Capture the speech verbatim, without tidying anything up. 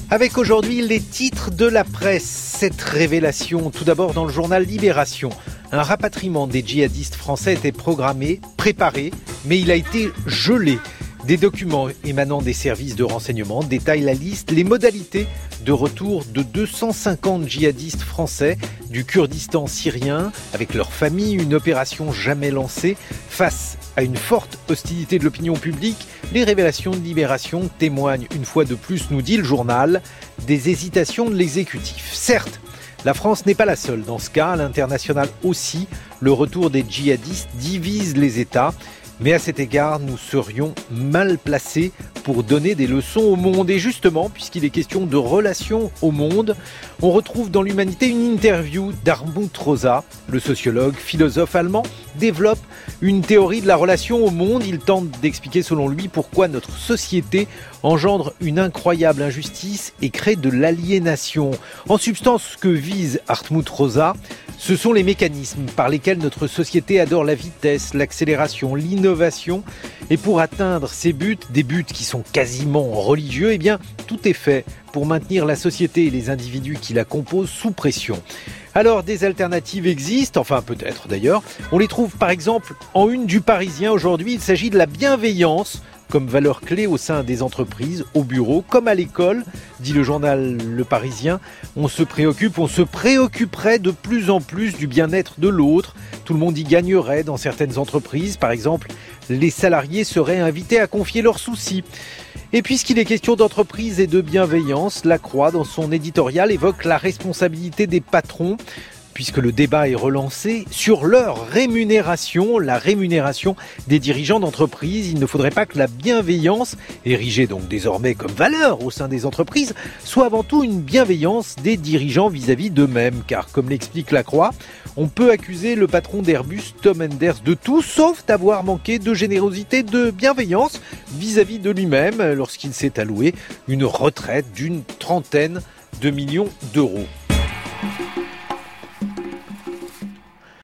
Avec aujourd'hui les titres de la presse. Cette révélation, tout d'abord dans le journal Libération. Un rapatriement des djihadistes français était programmé, préparé, mais il a été gelé. Des documents émanant des services de renseignement détaillent la liste, les modalités de retour de deux cent cinquante djihadistes français du Kurdistan syrien avec leurs familles, une opération jamais lancée. Face à une forte hostilité de l'opinion publique, les révélations de Libération témoignent une fois de plus, nous dit le journal, des hésitations de l'exécutif. Certes, la France n'est pas la seule dans ce cas, à l'international aussi, le retour des djihadistes divise les États. Mais à cet égard, nous serions mal placés pour donner des leçons au monde. Et justement, puisqu'il est question de relations au monde, on retrouve dans l'Humanité une interview d'Hartmut Rosa. Le sociologue, philosophe allemand, développe une théorie de la relation au monde. Il tente d'expliquer selon lui pourquoi notre société engendre une incroyable injustice et crée de l'aliénation. En substance, ce que vise Hartmut Rosa, ce sont les mécanismes par lesquels notre société adore la vitesse, l'accélération, l'innovation. Et pour atteindre ces buts, des buts qui sont quasiment religieux, eh bien, tout est fait pour maintenir la société et les individus qui la composent sous pression. Alors, des alternatives existent, enfin peut-être d'ailleurs. On les trouve par exemple en une du Parisien aujourd'hui. Il s'agit de la bienveillance comme valeur clé au sein des entreprises, au bureau, comme à l'école, dit le journal Le Parisien. On se préoccupe, on se préoccuperait de plus en plus du bien-être de l'autre. Tout le monde y gagnerait dans certaines entreprises. Par exemple, les salariés seraient invités à confier leurs soucis. Et puisqu'il est question d'entreprise et de bienveillance, La Croix, dans son éditorial, évoque la responsabilité des patrons, puisque le débat est relancé sur leur rémunération, la rémunération des dirigeants d'entreprise. Il ne faudrait pas que la bienveillance, érigée donc désormais comme valeur au sein des entreprises, soit avant tout une bienveillance des dirigeants vis-à-vis d'eux-mêmes. Car comme l'explique La Croix, on peut accuser le patron d'Airbus, Tom Enders, de tout, sauf d'avoir manqué de générosité, de bienveillance vis-à-vis de lui-même lorsqu'il s'est alloué une retraite d'une trentaine de millions d'euros.